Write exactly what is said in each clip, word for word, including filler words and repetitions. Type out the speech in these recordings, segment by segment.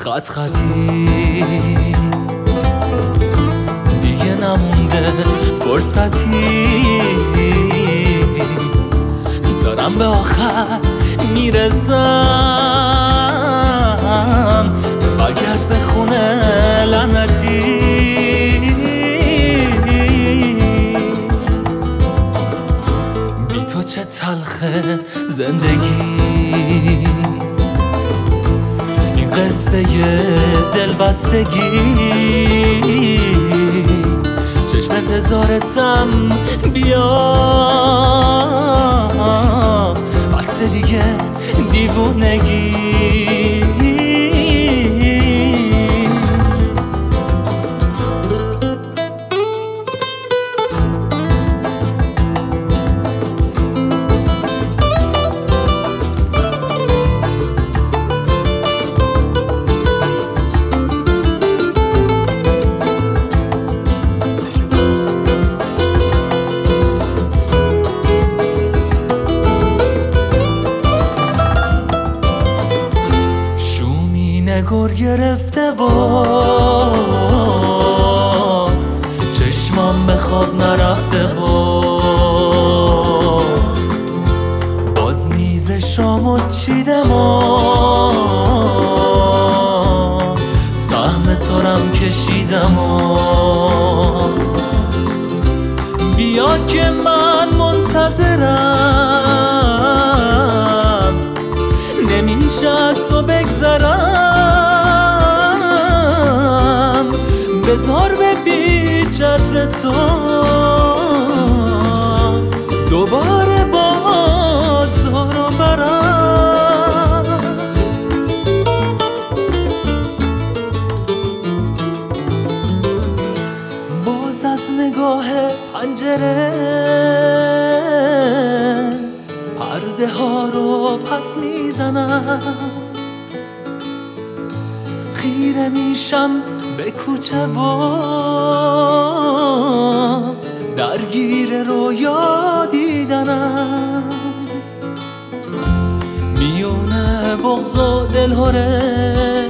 خط خطی دیگه نمونده فرصتی، دارم به آخر میرسم، برگرد به خونه لعنتی. بی تو چه تلخه زندگی، این قصه دلبستگی، چشم انتظارتم بیا، بس دیگه دیوونگی. گر گرفته و چشمام به خواب نرفته و باز میز شامو چیدم و سهم تورم کشیدم و بیا که من منتظرم، نمیشه از تو بگذرم، بذار به پیچ عطر تو دوباره باز دارو برم. باز از نگاه پنجره پرده ها رو پس میزنم، خیره میشم به کوچه و درگیر رویا دیدنم، میونه بغض و دلهره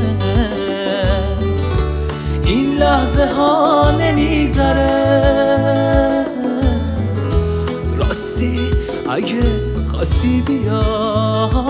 این لحظه ها نمیگذره. راستی اگه خواستی بیا